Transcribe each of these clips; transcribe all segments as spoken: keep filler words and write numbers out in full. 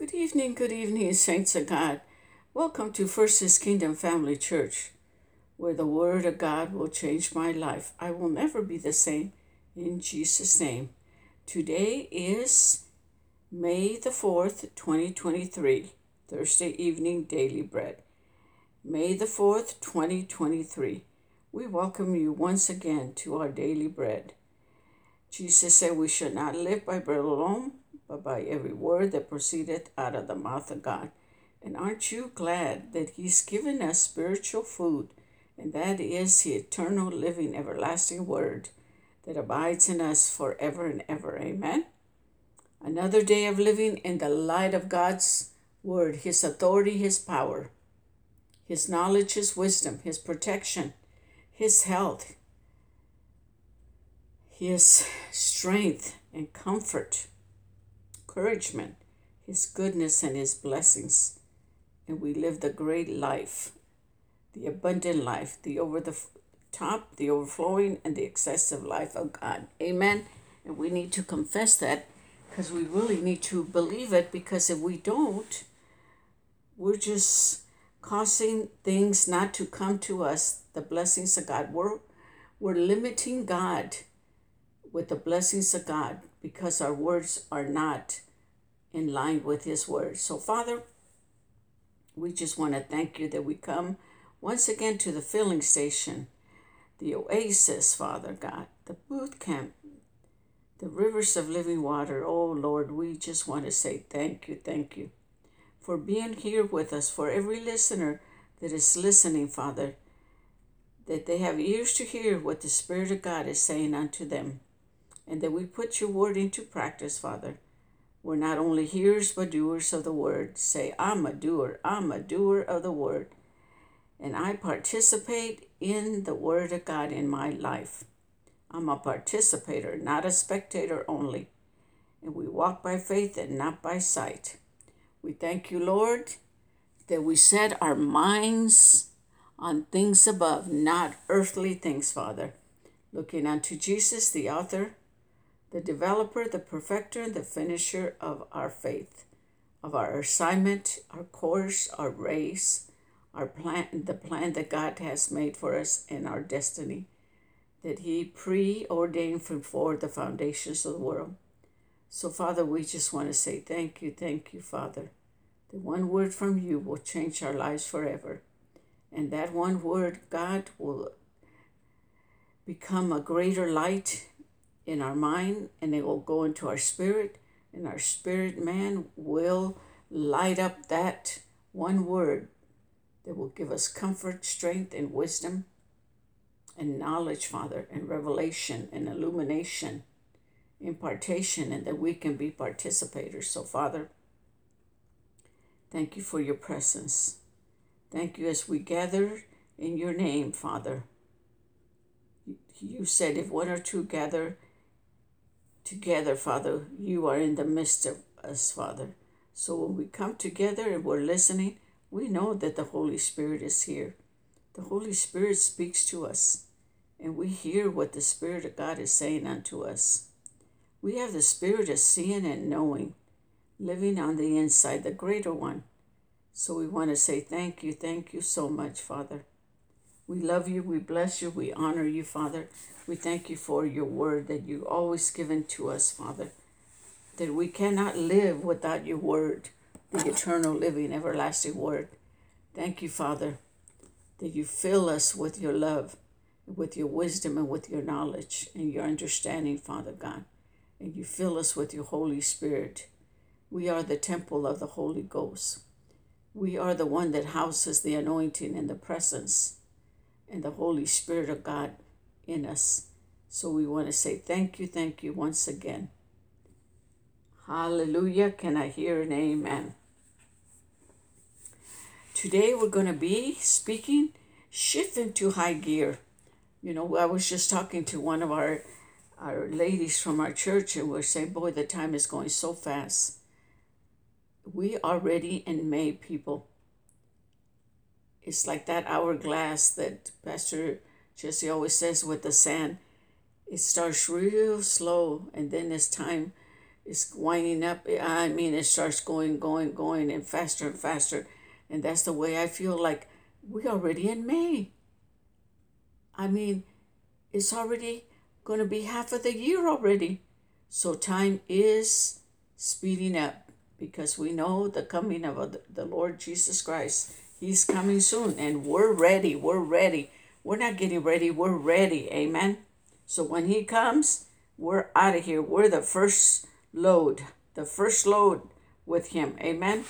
Good evening, good evening, saints of God. Welcome to First is Kingdom Family Church, where the Word of God will change my life. I will never be the same in Jesus' name. Today is May the fourth, twenty twenty-three, Thursday evening daily bread. May the fourth, twenty twenty-three. We welcome you once again to our daily bread. Jesus said we should not live by bread alone, but by every word that proceedeth out of the mouth of God. And aren't you glad that He's given us spiritual food, and that is the eternal, living, everlasting Word that abides in us forever and ever. Amen. Another day of living in the light of God's Word, His authority, His power, His knowledge, His wisdom, His protection, His health, His strength and comfort, encouragement, His goodness and His blessings. And we live the great life, the abundant life, the over the top, the overflowing, and the excessive life of God. Amen. And we need to confess that because we really need to believe it, because if we don't, we're just causing things not to come to us, the blessings of God. We're, we're limiting God with the blessings of God because our words are not in line with His word. So, Father, we just want to thank you that we come once again to the filling station, the oasis, Father God, the boot camp, the rivers of living water. Oh, Lord, we just want to say thank you, thank you for being here with us, for every listener that is listening, Father, that they have ears to hear what the Spirit of God is saying unto them, and that we put your word into practice, Father. We're not only hearers, but doers of the word. Say, I'm a doer. I'm a doer of the word. And I participate in the word of God in my life. I'm a participator, not a spectator only. And we walk by faith and not by sight. We thank you, Lord, that we set our minds on things above, not earthly things, Father. Looking unto Jesus, the author, the developer, the perfecter, and the finisher of our faith, of our assignment, our course, our race, our plan, the plan that God has made for us in our destiny, that He preordained before the foundations of the world. So, Father, we just want to say thank you, thank you, Father. The one word from you will change our lives forever. And that one word, God, will become a greater light in our mind, and it will go into our spirit, and our spirit man will light up that one word that will give us comfort, strength, and wisdom, and knowledge, Father, and revelation, and illumination, impartation, and that we can be participators. So, Father, thank you for your presence. Thank you as we gather in your name, Father. You said if one or two gather together, Father, you are in the midst of us, Father. So when we come together and we're listening, we know that the Holy Spirit is here. The Holy Spirit speaks to us, and we hear what the Spirit of God is saying unto us. We have the Spirit of seeing and knowing, living on the inside, the greater one. So we want to say thank you, thank you so much, Father. We love you, we bless you, we honor you, Father. We thank you for your word that you always given to us, Father, that we cannot live without your word, the eternal, living, everlasting word. Thank you, Father, that you fill us with your love, with your wisdom, and with your knowledge and your understanding, Father God. And you fill us with your Holy Spirit. We are the temple of the Holy Ghost. We are the one that houses the anointing and the presence and the Holy Spirit of God in us. So we want to say thank you, thank you once again. Hallelujah. Can I hear an amen? Today we're going to be speaking, shift into high gear. You know, I was just talking to one of our, our ladies from our church, and we're saying, boy, the time is going so fast. We are already in May, people. It's like that hourglass that Pastor Jesse always says with the sand. It starts real slow, and then as time is winding up. I mean, it starts going, going, going, and faster and faster. And that's the way I feel like we're already in May. I mean, it's already going to be half of the year already. So time is speeding up because we know the coming of the Lord Jesus Christ. He's coming soon and we're ready. We're ready. We're not getting ready. We're ready. Amen. So when he comes, we're out of here. We're the first load, the first load with him. Amen.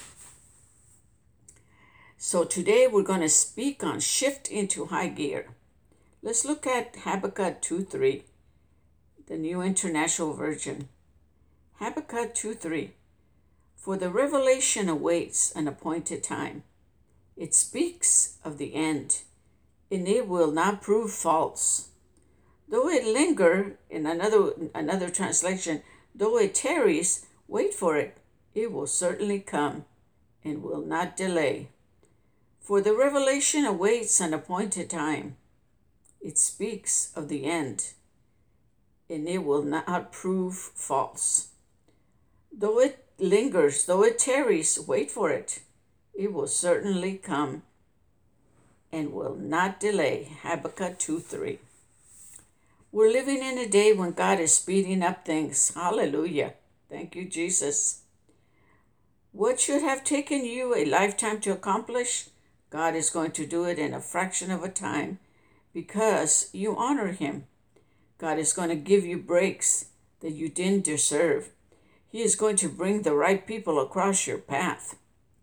So today we're going to speak on shift into high gear. Let's look at Habakkuk two three, the New International Version. Habakkuk two three. For the revelation awaits an appointed time. It speaks of the end, and it will not prove false. Though it linger, in another another translation, though it tarries, wait for it. It will certainly come, and will not delay. For the revelation awaits an appointed time. It speaks of the end, and it will not prove false. Though it lingers, though it tarries, wait for it. It will certainly come and will not delay. Habakkuk two three. We're living in a day when God is speeding up things. Hallelujah. Thank you, Jesus. What should have taken you a lifetime to accomplish, God is going to do it in a fraction of a time because you honor him. God is going to give you breaks that you didn't deserve. He is going to bring the right people across your path.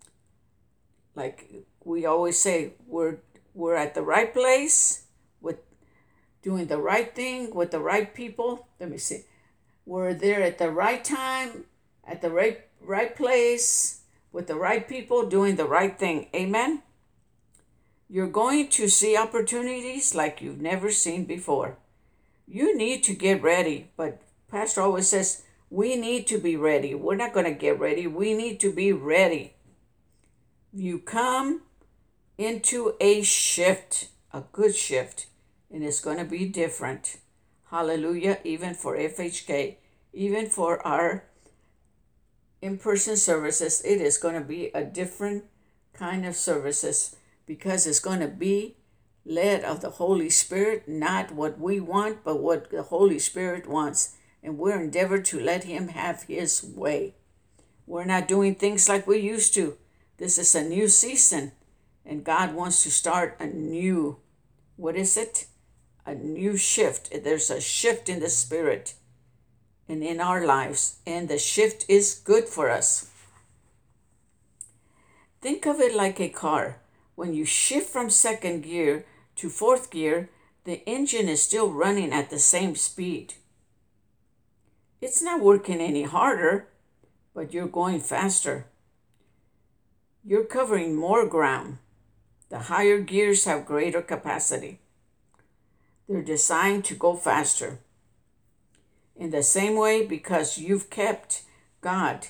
Like we always say, we're we're at the right place with doing the right thing with the right people. Let me see. We're there at the right time, at the right right place, with the right people doing the right thing. Amen. You're going to see opportunities like you've never seen before. You need to get ready, but Pastor always says, we need to be ready. We're not going to get ready. We need to be ready. You come into a shift, a good shift, and it's going to be different. Hallelujah. Even for F H K, even for our in-person services, it is going to be a different kind of services because it's going to be led of the Holy Spirit, not what we want, but what the Holy Spirit wants. And we're endeavored to let him have his way. We're not doing things like we used to. This is a new season, and God wants to start a new, what is it? A new shift. There's a shift in the spirit and in our lives, and the shift is good for us. Think of it like a car. When you shift from second gear to fourth gear, the engine is still running at the same speed. It's not working any harder, but you're going faster. You're covering more ground. The higher gears have greater capacity. They're designed to go faster. In the same way, because you've kept God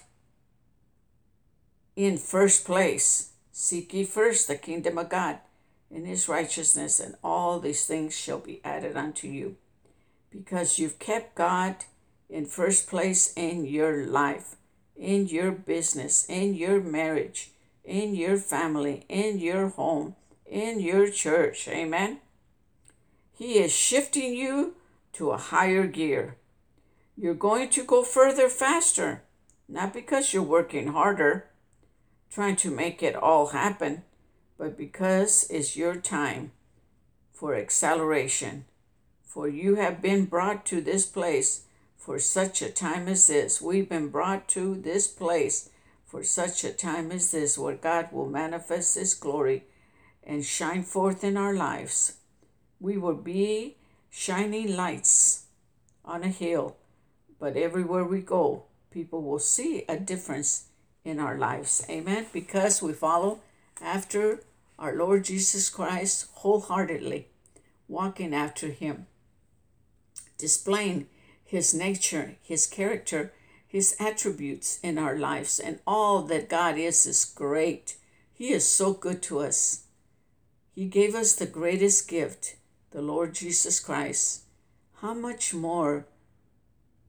in first place, seek ye first the kingdom of God and his righteousness, and all these things shall be added unto you. Because you've kept God in first place in your life, in your business, in your marriage, in your family, in your home, in your church. Amen. He is shifting you to a higher gear. You're going to go further faster, not because you're working harder, trying to make it all happen, but because it's your time for acceleration. For you have been brought to this place for such a time as this. We've been brought to this place for such a time as this, where God will manifest his glory and shine forth in our lives. We will be shining lights on a hill, but everywhere we go, people will see a difference in our lives. Amen. Because we follow after our Lord Jesus Christ wholeheartedly, walking after him, displaying his nature, his character, his attributes in our lives. And all that God is is great. He is so good to us. He gave us the greatest gift, the Lord Jesus Christ. How much more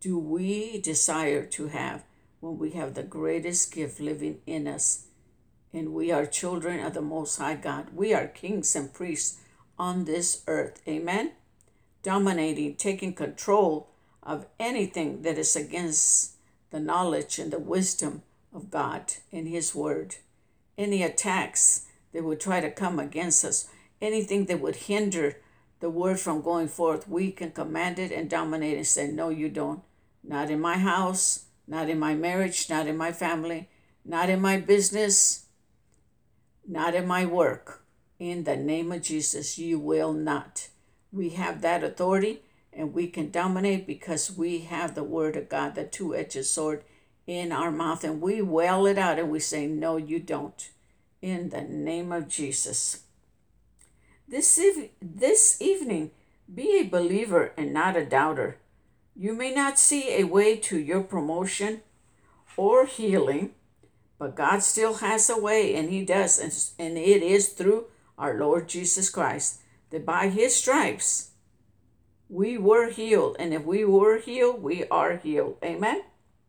do we desire to have when we have the greatest gift living in us? And we are children of the Most High God. We are kings and priests on this earth. Amen? Dominating, taking control of anything that is against the knowledge and the wisdom of God in His Word. Any attacks that would try to come against us, anything that would hinder the Word from going forth, we can command it and dominate and say, no, you don't. Not in my house, not in my marriage, not in my family, not in my business, not in my work. In the name of Jesus, you will not. We have that authority and we can dominate because we have the Word of God, the two-edged sword in our mouth, and we wail it out and we say, no, you don't. In the name of Jesus. This, ev- this evening, be a believer and not a doubter. You may not see a way to your promotion or healing, but God still has a way, and He does, and, and it is through our Lord Jesus Christ, that by His stripes we were healed, and if we were healed, we are healed. Amen?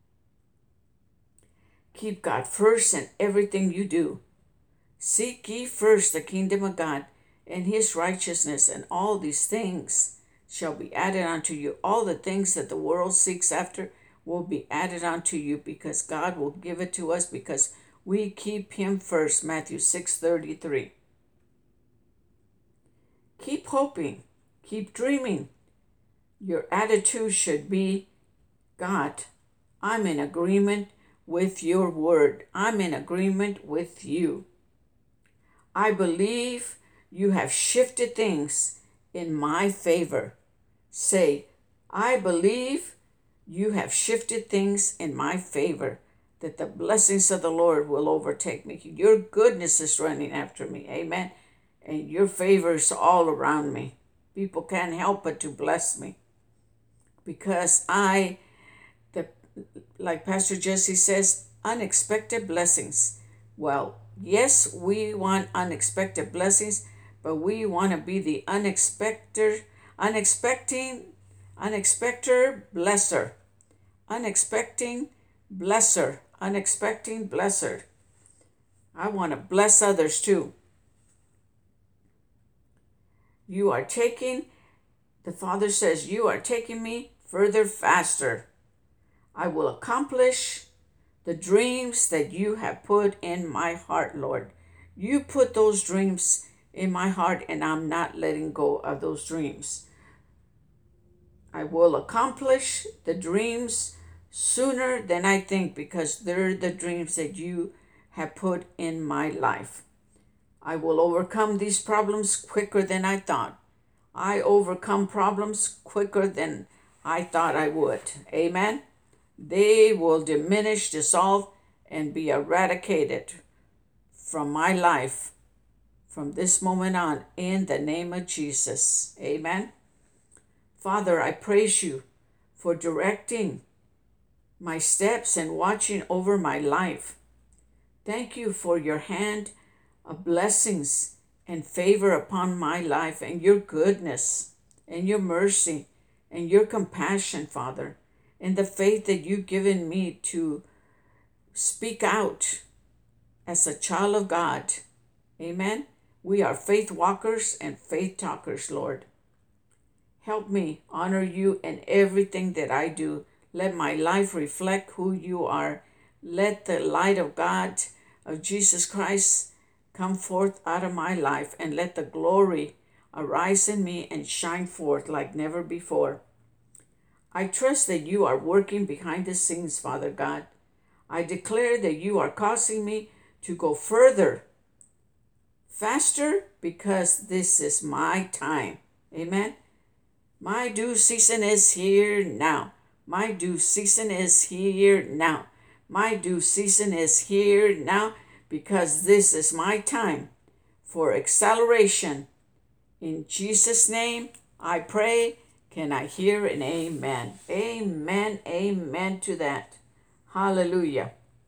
Keep God first in everything you do. Seek ye first the kingdom of God and His righteousness, and all these things shall be added unto you. All the things that the world seeks after will be added unto you, because God will give it to us because we keep Him first. Matthew six thirty-three. Keep hoping. Keep dreaming. Your attitude should be, God, I'm in agreement with your word. I'm in agreement with you. I believe you have shifted things in my favor. Say, I believe you have shifted things in my favor, that the blessings of the Lord will overtake me. Your goodness is running after me. Amen. And your favor is all around me. People can't help but to bless me. Because I, the like Pastor Jesse says, unexpected blessings. Well, yes, we want unexpected blessings, but we want to be the unexpected, unexpecting, unexpected blesser. Unexpecting blesser. Unexpecting blesser. I want to bless others too. You are taking, the Father says, you are taking me further faster. I will accomplish the dreams that you have put in my heart, Lord. You put those dreams in my heart, and I'm not letting go of those dreams. I will accomplish the dreams sooner than I think, because they're the dreams that you have put in my life. I will overcome these problems quicker than I thought. I overcome problems quicker than I thought I would. Amen. They will diminish, dissolve, and be eradicated from my life from this moment on, in the name of Jesus. Amen. Father, I praise you for directing my steps and watching over my life. Thank you for your hand of blessings and favor upon my life, and your goodness and your mercy and your compassion, Father, and the faith that you've given me to speak out as a child of God. Amen. We are faith walkers and faith talkers, Lord. Help me honor you in everything that I do. Let my life reflect who you are. Let the light of God, of Jesus Christ, come forth out of my life, and let the glory arise in me and shine forth like never before. I trust that you are working behind the scenes, Father God. I declare that you are causing me to go further, faster, because this is my time. Amen. My due season is here now. My due season is here now. My due season is here now, because this is my time for acceleration. In Jesus' name, I pray. Can I hear an amen? Amen, amen to that. Hallelujah.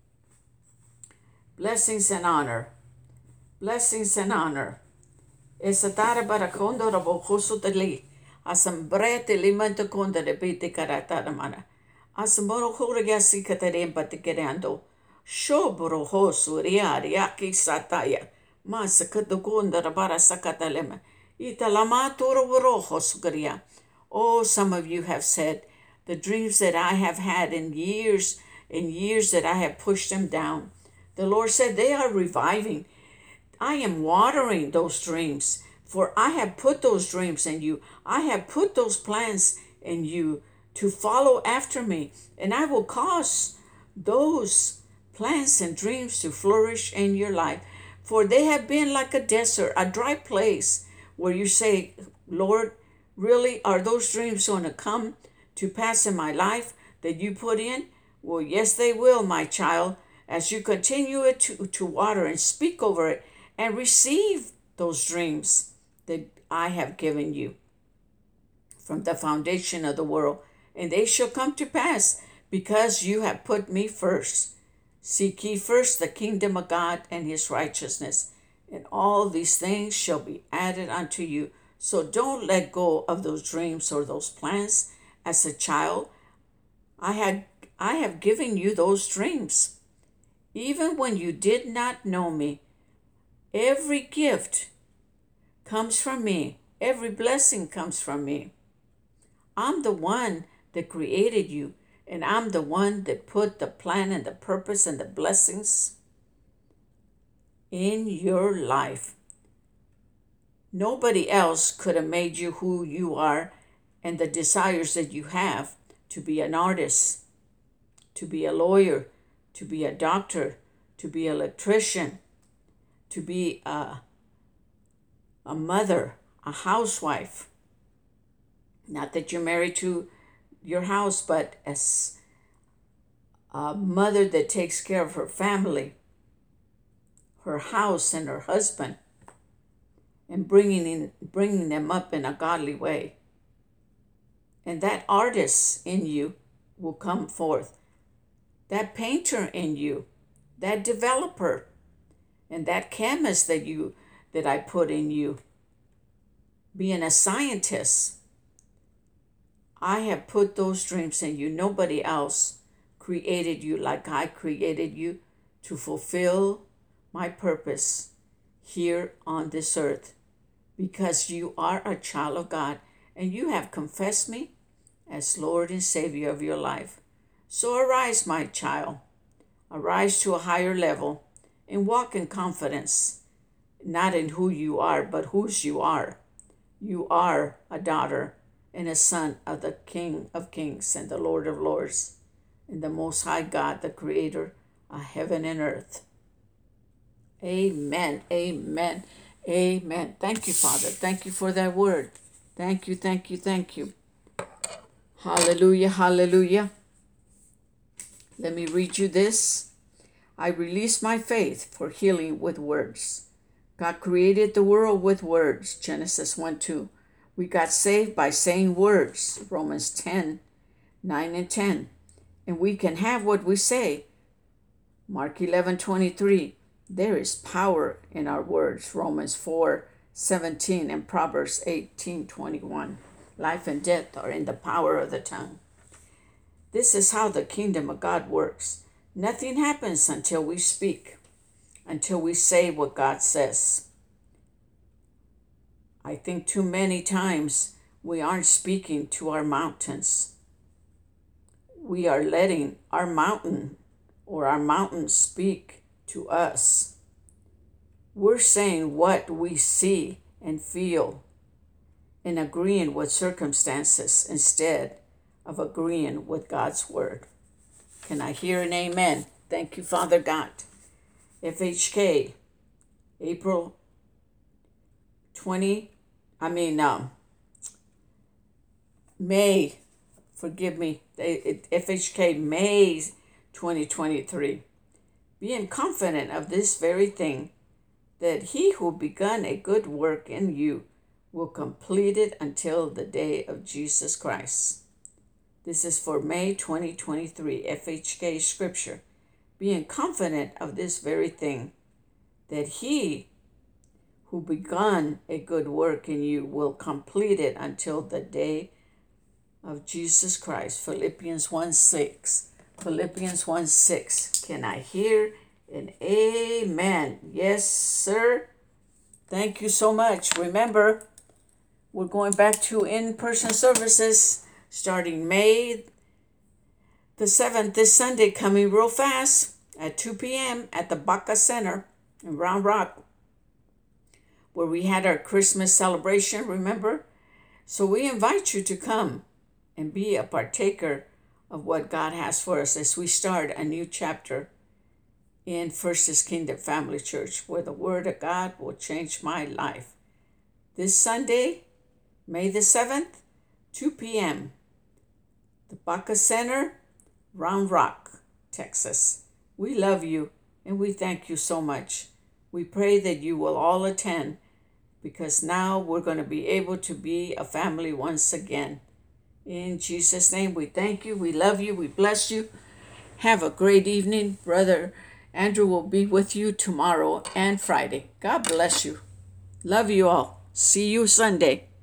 Blessings and honor. Blessings and honor. Esatara barakondo rabo khosutali. Asambrete limanta konda de bite karatara mana. Asmoro Horagasi Katarem Batikerando. Shobro Hosuria Riaki Sataya. Masakadugunda Rabara Sakatalema. Italama Turoboro Hosugaria. Oh, some of you have said, the dreams that I have had in years, in years that I have pushed them down. The Lord said they are reviving. I am watering those dreams, for I have put those dreams in you. I have put those plans in you to follow after me, and I will cause those plans and dreams to flourish in your life. For they have been like a desert, a dry place where you say, Lord, really, are those dreams going to come to pass in my life that you put in? Well, yes, they will, my child, as you continue it to, to water and speak over it and receive those dreams that I have given you from the foundation of the world. And they shall come to pass because you have put me first. Seek ye first the kingdom of God and his righteousness, and all these things shall be added unto you. So don't let go of those dreams or those plans. As a child, I had I have given you those dreams. Even when you did not know me, every gift comes from me. Every blessing comes from me. I'm the one that created you, and I'm the one that put the plan and the purpose and the blessings in your life. Nobody else could have made you who you are and the desires that you have to be an artist, to be a lawyer, to be a doctor, to be an electrician, to be a, a mother, a housewife. Not that you're married to your house, but as a mother that takes care of her family, her house, and her husband, and bringing in, bringing them up in a godly way. And that artist in you will come forth. That painter in you, that developer, and that chemist that you that I put in you, being a scientist. I have put those dreams in you. Nobody else created you like I created you to fulfill my purpose here on this earth, because you are a child of God and you have confessed me as Lord and Savior of your life. So arise, my child, arise to a higher level and walk in confidence, not in who you are, but whose you are. You are a daughter and a son of the King of Kings and the Lord of Lords, and the Most High God, the Creator of heaven and earth. Amen, amen, amen. Thank you, Father. Thank you for that word. Thank you, thank you, thank you. Hallelujah, hallelujah. Let me read you this. I release my faith for healing with words. God created the world with words, Genesis one two. We got saved by saying words, Romans ten, nine and ten. And we can have what we say, Mark eleven twenty-three. There is power in our words, Romans four seventeen and Proverbs eighteen twenty-one. Life and death are in the power of the tongue. This is how the kingdom of God works. Nothing happens until we speak, until we say what God says. I think too many times we aren't speaking to our mountains. We are letting our mountain or our mountains speak to us. We're saying what we see and feel and agreeing with circumstances instead of agreeing with God's word. Can I hear an amen? Thank you, Father God. F H K, April twentieth, I mean, um, May, forgive me, F H K, May twenty twenty-three. Being confident of this very thing, that he who begun a good work in you will complete it until the day of Jesus Christ. This is for May twenty twenty-three, F H K scripture. Being confident of this very thing, that he who begun a good work in you will complete it until the day of Jesus Christ. Philippians one six. Philippians one six. Can I hear an amen? Yes, sir. Thank you so much. Remember, we're going back to in-person services starting May the seventh, this Sunday, coming real fast at two p.m. at the Baca Center in Round Rock, where we had our Christmas celebration, remember? So we invite you to come and be a partaker of what God has for us as we start a new chapter in First is Kingdom Family Church, where the Word of God will change my life. This Sunday, May the seventh, two p.m., the Baca Center, Round Rock, Texas. We love you and we thank you so much. We pray that you will all attend, because now we're going to be able to be a family once again. In Jesus' name, we thank you, we love you, we bless you. Have a great evening. Brother Andrew will be with you tomorrow and Friday. God bless you. Love you all. See you Sunday.